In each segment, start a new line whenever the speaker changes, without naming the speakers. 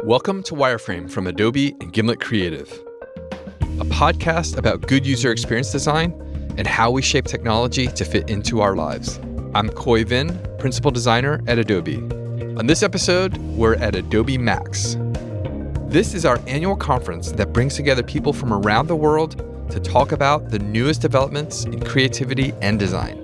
Welcome to Wireframe from Adobe and Gimlet Creative, a podcast about good user experience design and how we shape technology to fit into our lives. I'm Khoi Vinh, Principal Designer at Adobe. On this episode, we're at Adobe Max. This is our annual conference that brings together people from around the world to talk about the newest developments in creativity and design.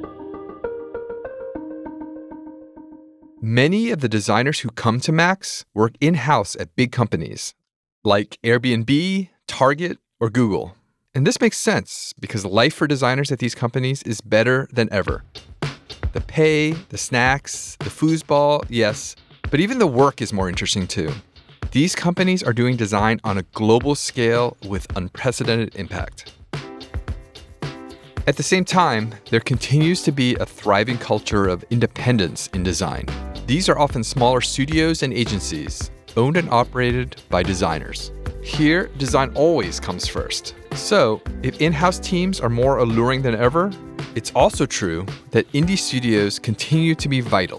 Many of the designers who come to Max work in-house at big companies like Airbnb, Target, or Google. And this makes sense because life for designers at these companies is better than ever. The pay, the snacks, the foosball, yes, but even the work is more interesting too. These companies are doing design on a global scale with unprecedented impact. At the same time, there continues to be a thriving culture of independence in design. These are often smaller studios and agencies, owned and operated by designers. Here, design always comes first. So, if in-house teams are more alluring than ever, it's also true that indie studios continue to be vital.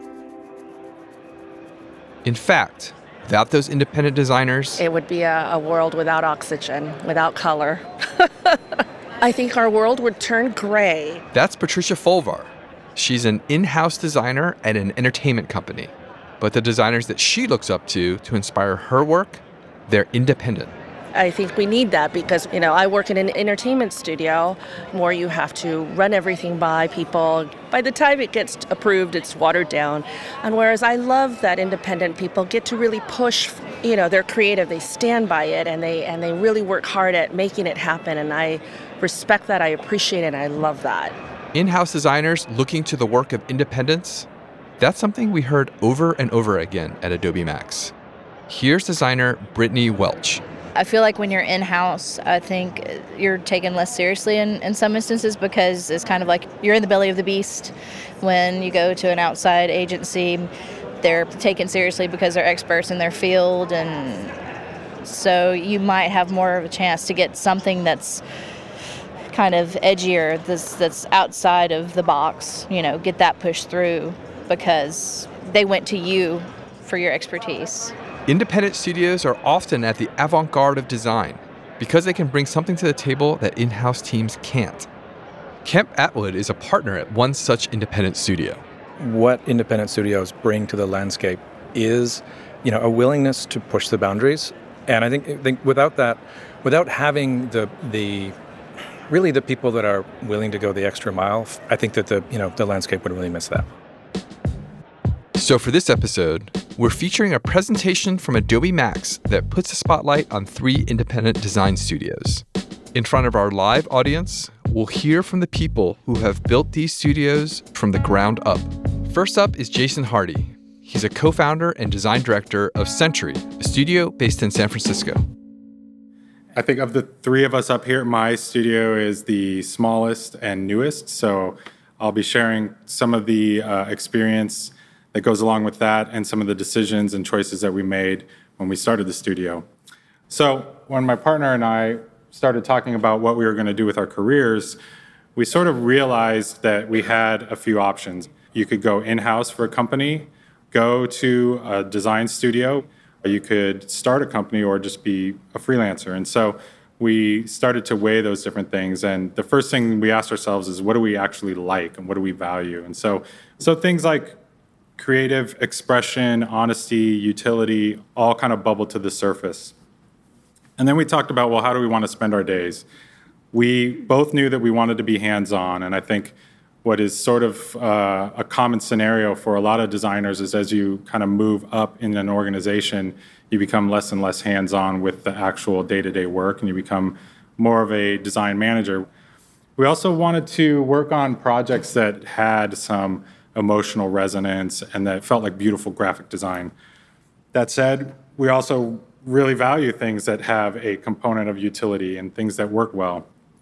In fact, without those independent designers,
it would be a world without oxygen, without color. I think our world would turn gray.
That's Patricia Folvar. She's an in-house designer at an entertainment company. But the designers that she looks up to inspire her work, they're independent.
I think we need that because, I work in an entertainment studio where you have to run everything by people. By the time it gets approved, it's watered down. And whereas I love that independent people get to really push, they're creative, they stand by it, and they really work hard at making it happen. And I respect that, I appreciate it, and I love that.
In-house designers looking to the work of independence, that's something we heard over and over again at Adobe Max. Here's designer Brittany Welch.
I feel like when you're in-house, I think you're taken less seriously in some instances because it's kind of like you're in the belly of the beast. When you go to an outside agency, they're taken seriously because they're experts in their field, and so you might have more of a chance to get something that's kind of edgier, that's outside of the box, get that pushed through because they went to you for your expertise.
Independent studios are often at the avant-garde of design because they can bring something to the table that in-house teams can't. Kemp Atwood is a partner at one such independent studio.
What independent studios bring to the landscape is, a willingness to push the boundaries. And I think without that, without having the people that are willing to go the extra mile, I think that the landscape would really miss that.
So for this episode, we're featuring a presentation from Adobe Max that puts a spotlight on 3 independent design studios. In front of our live audience, we'll hear from the people who have built these studios from the ground up. First up is Jason Hardy. He's a co-founder and design director of Century, a studio based in San Francisco.
I think of the 3 of us up here, my studio is the smallest and newest, so I'll be sharing some of the experience that goes along with that and some of the decisions and choices that we made when we started the studio. So when my partner and I started talking about what we were going to do with our careers, we sort of realized that we had a few options. You could go in-house for a company, go to a design studio, or you could start a company or just be a freelancer. And so we started to weigh those different things. And the first thing we asked ourselves is, what do we actually like and what do we value? And so things like creative expression, honesty, utility, all kind of bubbled to the surface. And then we talked about, well, how do we want to spend our days? We both knew that we wanted to be hands-on, and I think what is sort of a common scenario for a lot of designers is as you kind of move up in an organization, you become less and less hands-on with the actual day-to-day work, and you become more of a design manager. We also wanted to work on projects that had some emotional resonance and that felt like beautiful graphic design. That said, we also really value things that have a component of utility and things that work well.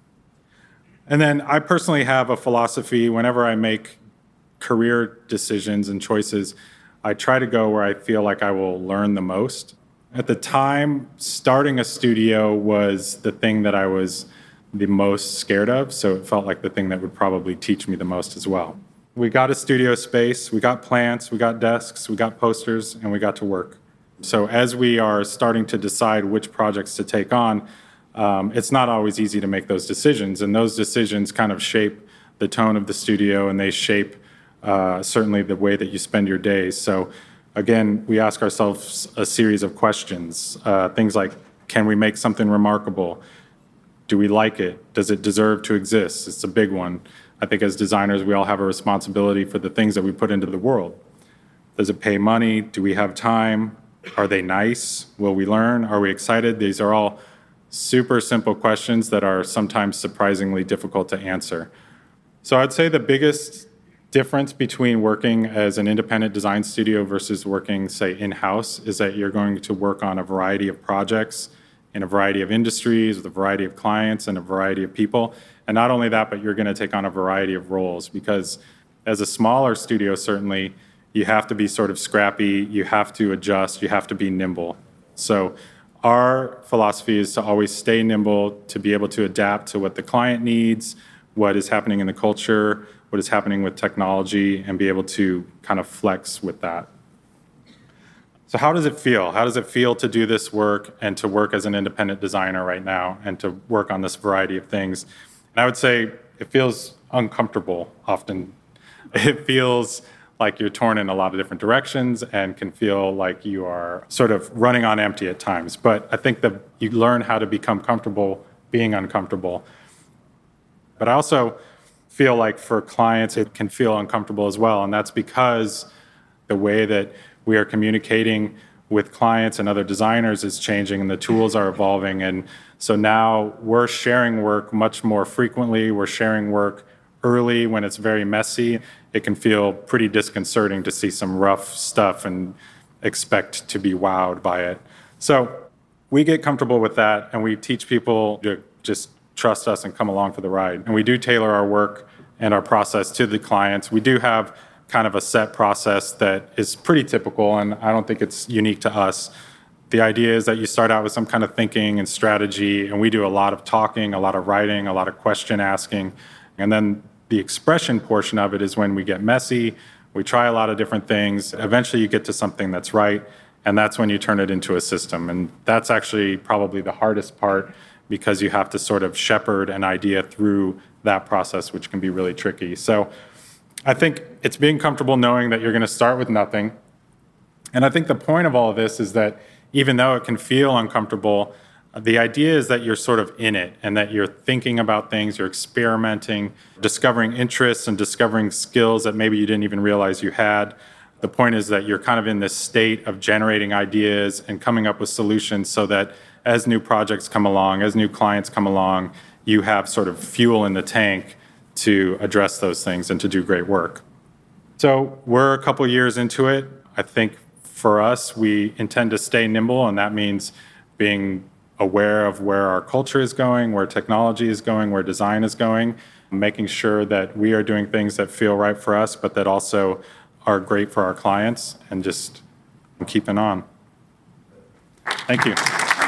And then I personally have a philosophy whenever I make career decisions and choices, I try to go where I feel like I will learn the most. At the time, starting a studio was the thing that I was the most scared of, so it felt like the thing that would probably teach me the most as well. We got a studio space, we got plants, we got desks, we got posters, and we got to work. So as we are starting to decide which projects to take on, it's not always easy to make those decisions. And those decisions kind of shape the tone of the studio, and they shape certainly the way that you spend your days. So again, we ask ourselves a series of questions, things like, can we make something remarkable? Do we like it? Does it deserve to exist? It's a big one. I think as designers, we all have a responsibility for the things that we put into the world. Does it pay money? Do we have time? Are they nice? Will we learn? Are we excited? These are all super simple questions that are sometimes surprisingly difficult to answer. So I'd say the biggest difference between working as an independent design studio versus working, say, in-house is that you're going to work on a variety of projects in a variety of industries, with a variety of clients and a variety of people. And not only that, but you're going to take on a variety of roles, because as a smaller studio, certainly, you have to be sort of scrappy, you have to adjust, you have to be nimble. So our philosophy is to always stay nimble, to be able to adapt to what the client needs, what is happening in the culture, what is happening with technology, and be able to kind of flex with that. So how does it feel? How does it feel to do this work and to work as an independent designer right now and to work on this variety of things? And I would say it feels uncomfortable often. It feels like you're torn in a lot of different directions and can feel like you are sort of running on empty at times. But I think that you learn how to become comfortable being uncomfortable. But I also feel like for clients, it can feel uncomfortable as well. And that's because the way that we are communicating with clients and other designers is changing, and the tools are evolving. And so now we're sharing work much more frequently. We're sharing work early when it's very messy. It can feel pretty disconcerting to see some rough stuff and expect to be wowed by it. So we get comfortable with that, and we teach people to just trust us and come along for the ride. And we do tailor our work and our process to the clients. We do have kind of a set process that is pretty typical, and I don't think it's unique to us. The idea is that you start out with some kind of thinking and strategy, and we do a lot of talking, a lot of writing, a lot of question asking. And then the expression portion of it is when we get messy, we try a lot of different things. Eventually you get to something that's right, and that's when you turn it into a system. And that's actually probably the hardest part, because you have to sort of shepherd an idea through that process, which can be really tricky. So I think it's being comfortable knowing that you're going to start with nothing. And I think the point of all of this is that even though it can feel uncomfortable, the idea is that you're sort of in it and that you're thinking about things, you're experimenting, discovering interests and discovering skills that maybe you didn't even realize you had. The point is that you're kind of in this state of generating ideas and coming up with solutions so that as new projects come along, as new clients come along, you have sort of fuel in the tank to address those things and to do great work. So we're a couple years into it. I think for us, we intend to stay nimble, and that means being aware of where our culture is going, where technology is going, where design is going, making sure that we are doing things that feel right for us, but that also are great for our clients, and just keeping on. Thank you.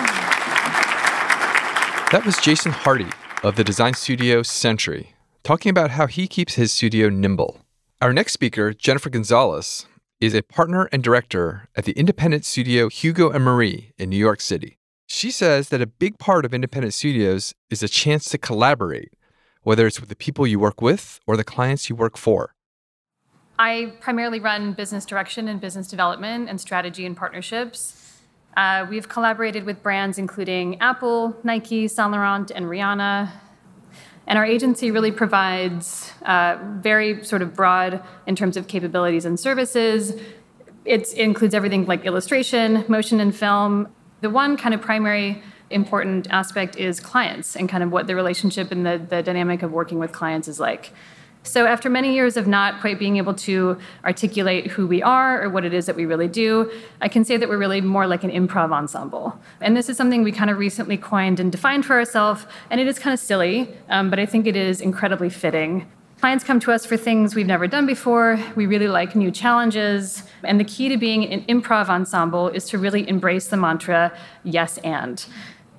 That was Jason Hardy of the design studio Century, talking about how he keeps his studio nimble. Our next speaker, Jennifer Gonzalez, is a partner and director at the independent studio Hugo and Marie in New York City. She says that a big part of independent studios is a chance to collaborate, whether it's with the people you work with or the clients you work for.
I primarily run business direction and business development and strategy and partnerships. We've collaborated with brands including Apple, Nike, Saint Laurent, and Rihanna. And our agency really provides very sort of broad in terms of capabilities and services. It includes everything like illustration, motion and film. The one kind of primary important aspect is clients and kind of what the relationship and the dynamic of working with clients is like. So after many years of not quite being able to articulate who we are or what it is that we really do, I can say that we're really more like an improv ensemble. And this is something we kind of recently coined and defined for ourselves, and it is kind of silly, but I think it is incredibly fitting. Clients come to us for things we've never done before. We really like new challenges. And the key to being an improv ensemble is to really embrace the mantra, yes and.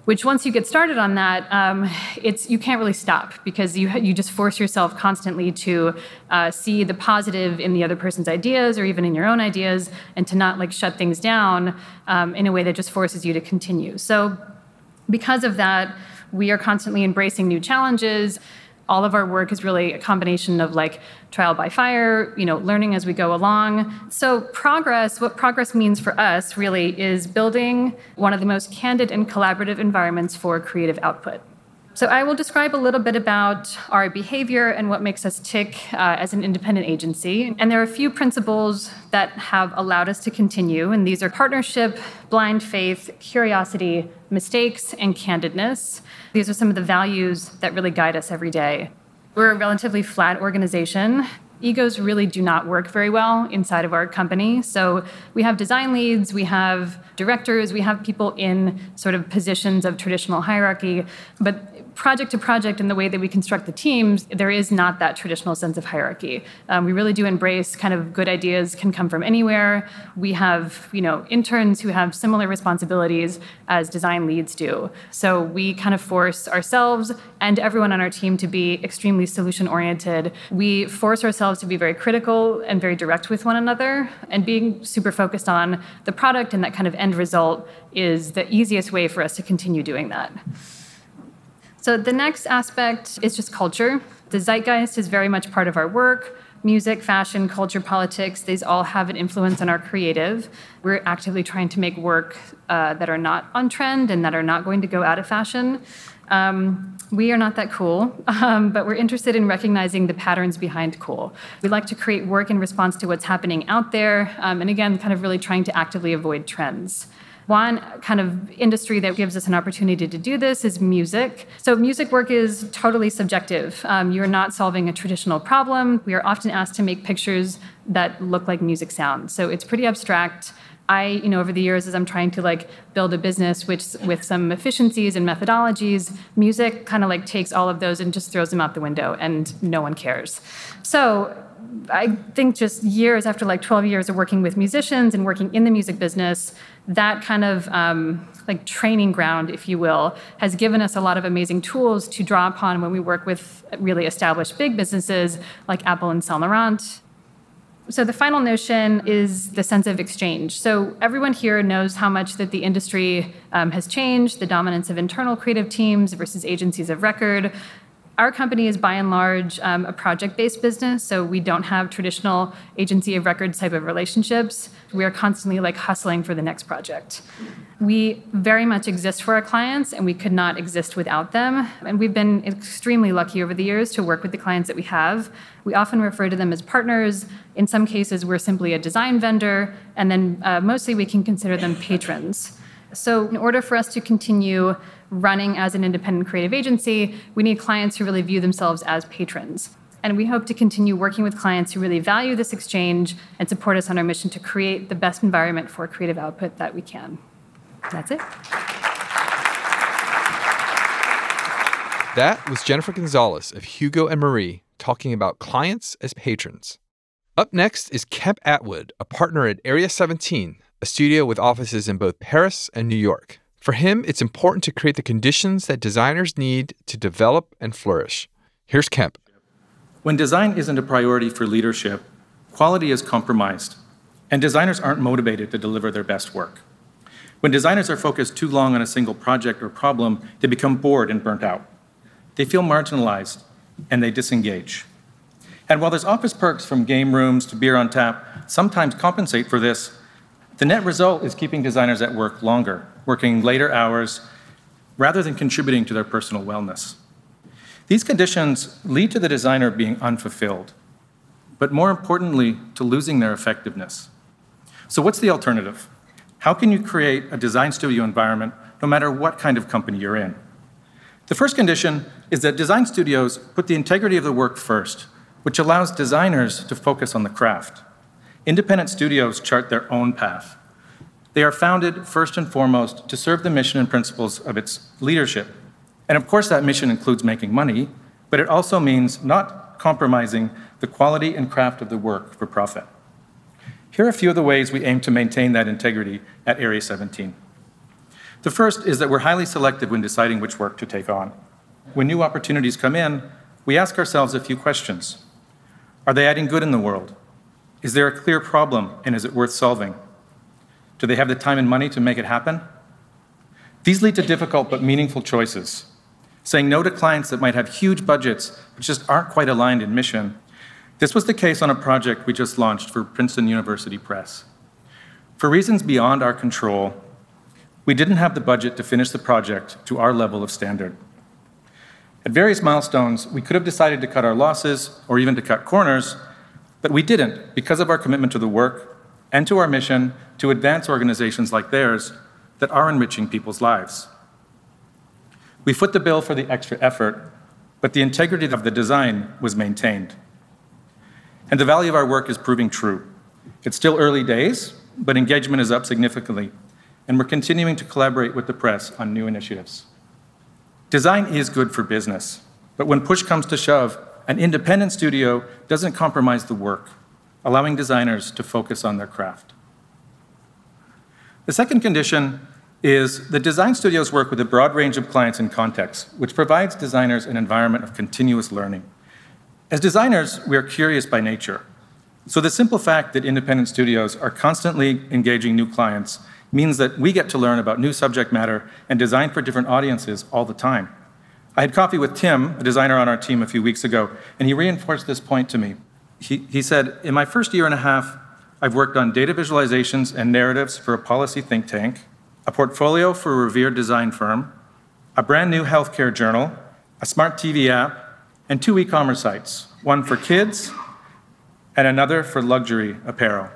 which once you get started on that, you can't really stop because you just force yourself constantly to see the positive in the other person's ideas or even in your own ideas, and to not like shut things down in a way that just forces you to continue. So because of that, we are constantly embracing new challenges. All of our work is really a combination of like trial by fire, learning as we go along. So what progress means for us really is building one of the most candid and collaborative environments for creative output. So I will describe a little bit about our behavior and what makes us tick as an independent agency. And there are a few principles that have allowed us to continue, and these are partnership, blind faith, curiosity, mistakes, and candidness. These are some of the values that really guide us every day. We're a relatively flat organization. Egos really do not work very well inside of our company. So we have design leads, we have directors, we have people in sort of positions of traditional hierarchy, but project to project, in the way that we construct the teams, there is not that traditional sense of hierarchy. We really do embrace kind of good ideas can come from anywhere. We have, interns who have similar responsibilities as design leads do. So we kind of force ourselves and everyone on our team to be extremely solution-oriented. We force ourselves to be very critical and very direct with one another, and being super focused on the product and that kind of end result is the easiest way for us to continue doing that. So the next aspect is just culture. The zeitgeist is very much part of our work. Music, fashion, culture, politics, these all have an influence on our creative. We're actively trying to make work that are not on trend and that are not going to go out of fashion. We are not that cool, but we're interested in recognizing the patterns behind cool. We like to create work in response to what's happening out there, and again, kind of really trying to actively avoid trends. One kind of industry that gives us an opportunity to do this is music. So music work is totally subjective. You're not solving a traditional problem. We are often asked to make pictures that look like music sounds. So it's pretty abstract. Over the years, as I'm trying to build a business with some efficiencies and methodologies, music kind of takes all of those and just throws them out the window, and no one cares. So I think just years after 12 years of working with musicians and working in the music business, that kind of training ground, if you will, has given us a lot of amazing tools to draw upon when we work with really established big businesses like Apple and Saint Laurent. So the final notion is the sense of exchange. So everyone here knows how much that the industry has changed, the dominance of internal creative teams versus agencies of record. Our company is by and large a project-based business, so we don't have traditional agency of record type of relationships. We are constantly hustling for the next project. We very much exist for our clients, and we could not exist without them. And we've been extremely lucky over the years to work with the clients that we have. We often refer to them as partners. In some cases, we're simply a design vendor, and then mostly we can consider them patrons. So in order for us to continue running as an independent creative agency, we need clients who really view themselves as patrons. And we hope to continue working with clients who really value this exchange and support us on our mission to create the best environment for creative output that we can. That's it.
That was Jennifer Gonzalez of Hugo and Marie talking about clients as patrons. Up next is Kemp Atwood, a partner at Area 17, a studio with offices in both Paris and New York. For him, it's important to create the conditions that designers need to develop and flourish. Here's Kemp.
When design isn't a priority for leadership, quality is compromised, and designers aren't motivated to deliver their best work. When designers are focused too long on a single project or problem, they become bored and burnt out. They feel marginalized, and they disengage. And while there's office perks from game rooms to beer on tap sometimes compensate for this, the net result is keeping designers at work longer, working later hours, rather than contributing to their personal wellness. These conditions lead to the designer being unfulfilled, but more importantly, to losing their effectiveness. So what's the alternative? How can you create a design studio environment no matter what kind of company you're in? The first condition is that design studios put the integrity of the work first, which allows designers to focus on the craft. Independent studios chart their own path. They are founded first and foremost to serve the mission and principles of its leadership. And of course, that mission includes making money, but it also means not compromising the quality and craft of the work for profit. Here are a few of the ways we aim to maintain that integrity at Area 17. The first is that we're highly selective when deciding which work to take on. When new opportunities come in, we ask ourselves a few questions. Are they adding good in the world? Is there a clear problem, and is it worth solving? Do they have the time and money to make it happen? These lead to difficult but meaningful choices. Saying no to clients that might have huge budgets but just aren't quite aligned in mission. This was the case on a project we just launched for Princeton University Press. For reasons beyond our control, we didn't have the budget to finish the project to our level of standard. At various milestones, we could have decided to cut our losses or even to cut corners, but we didn't because of our commitment to the work and to our mission to advance organizations like theirs that are enriching people's lives. We foot the bill for the extra effort, but the integrity of the design was maintained. And the value of our work is proving true. It's still early days, but engagement is up significantly, and we're continuing to collaborate with the press on new initiatives. Design is good for business, but when push comes to shove, an independent studio doesn't compromise the work, allowing designers to focus on their craft. The second condition is that design studios work with a broad range of clients and contexts, which provides designers an environment of continuous learning. As designers, we are curious by nature. So the simple fact that independent studios are constantly engaging new clients means that we get to learn about new subject matter and design for different audiences all the time. I had coffee with Tim, a designer on our team, a few weeks ago, and he reinforced this point to me. He said, in my first year and a half, I've worked on data visualizations and narratives for a policy think tank, a portfolio for a revered design firm, a brand new healthcare journal, a smart TV app, and 2 e-commerce sites, one for kids and another for luxury apparel.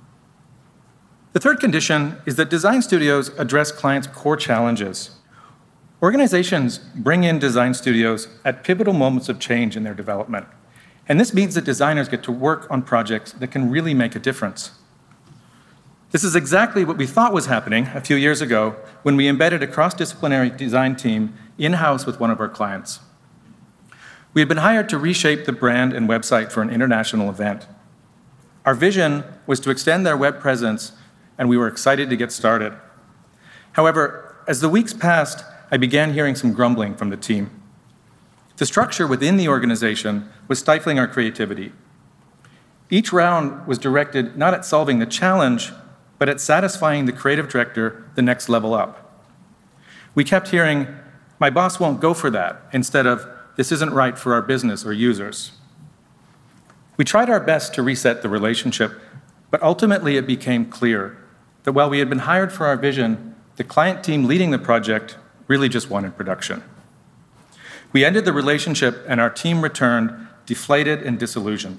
The third condition is that design studios address clients' core challenges. Organizations bring in design studios at pivotal moments of change in their development. And this means that designers get to work on projects that can really make a difference. This is exactly what we thought was happening a few years ago when we embedded a cross-disciplinary design team in-house with one of our clients. We had been hired to reshape the brand and website for an international event. Our vision was to extend their web presence, and we were excited to get started. However, as the weeks passed, I began hearing some grumbling from the team. The structure within the organization was stifling our creativity. Each round was directed not at solving the challenge, but at satisfying the creative director the next level up. We kept hearing, "My boss won't go for that," instead of, "This isn't right for our business or users." We tried our best to reset the relationship, but ultimately it became clear that while we had been hired for our vision, the client team leading the project really just wanted production. We ended the relationship and our team returned deflated and disillusioned.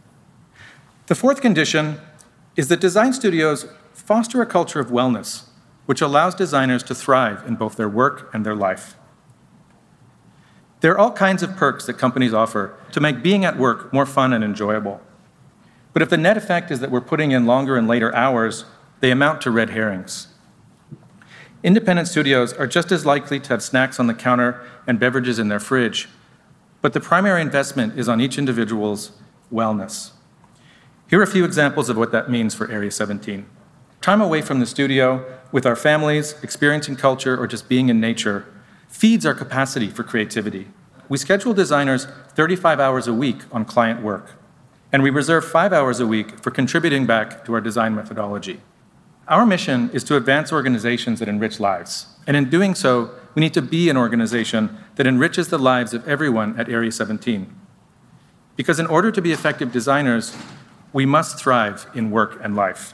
The fourth condition is that design studios foster a culture of wellness, which allows designers to thrive in both their work and their life. There are all kinds of perks that companies offer to make being at work more fun and enjoyable. But if the net effect is that we're putting in longer and later hours, they amount to red herrings. Independent studios are just as likely to have snacks on the counter and beverages in their fridge, but the primary investment is on each individual's wellness. Here are a few examples of what that means for Area 17. Time away from the studio, with our families, experiencing culture, or just being in nature, feeds our capacity for creativity. We schedule designers 35 hours a week on client work, and we reserve 5 hours a week for contributing back to our design methodology. Our mission is to advance organizations that enrich lives, and in doing so, we need to be an organization that enriches the lives of everyone at Area 17. Because in order to be effective designers, we must thrive in work and life.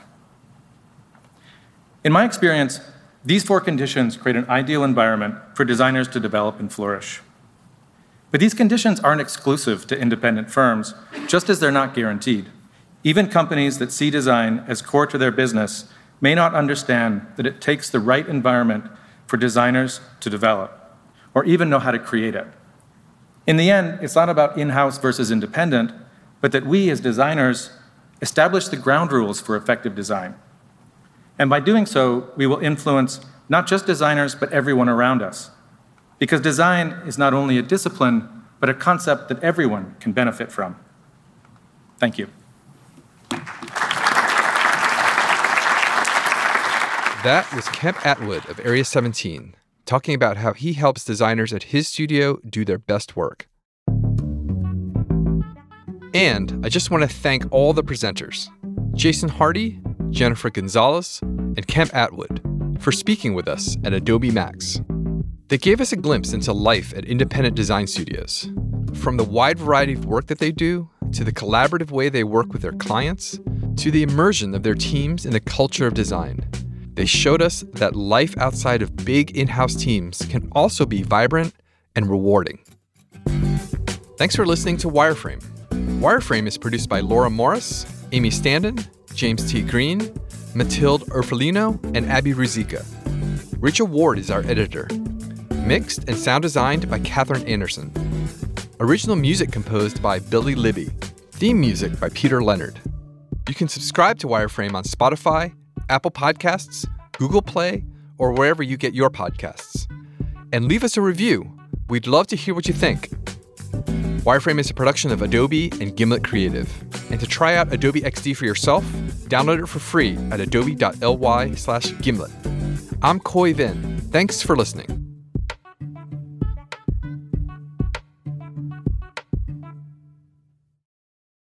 In my experience, these 4 conditions create an ideal environment for designers to develop and flourish. But these conditions aren't exclusive to independent firms, just as they're not guaranteed. Even companies that see design as core to their business may not understand that it takes the right environment for designers to develop, or even know how to create it. In the end, it's not about in-house versus independent, but that we as designers establish the ground rules for effective design. And by doing so, we will influence not just designers, but everyone around us. Because design is not only a discipline, but a concept that everyone can benefit from. Thank you.
That was Kemp Atwood of Area 17, talking about how he helps designers at his studio do their best work. And I just want to thank all the presenters, Jason Hardy, Jennifer Gonzalez, and Kemp Atwood, for speaking with us at Adobe Max. They gave us a glimpse into life at independent design studios, from the wide variety of work that they do, to the collaborative way they work with their clients, to the immersion of their teams in the culture of design. They showed us that life outside of big in-house teams can also be vibrant and rewarding. Thanks for listening to Wireframe. Wireframe is produced by Laura Morris, Amy Standen, James T. Green, Matilde Urfolino, and Abby Ruzicka. Rachel Ward is our editor. Mixed and sound designed by Catherine Anderson. Original music composed by Billy Libby. Theme music by Peter Leonard. You can subscribe to Wireframe on Spotify, Apple Podcasts, Google Play, or wherever you get your podcasts. And leave us a review. We'd love to hear what you think. Wireframe is a production of Adobe and Gimlet Creative. And to try out Adobe XD for yourself, download it for free at adobe.ly/Gimlet. I'm Khoi Vinh. Thanks for listening.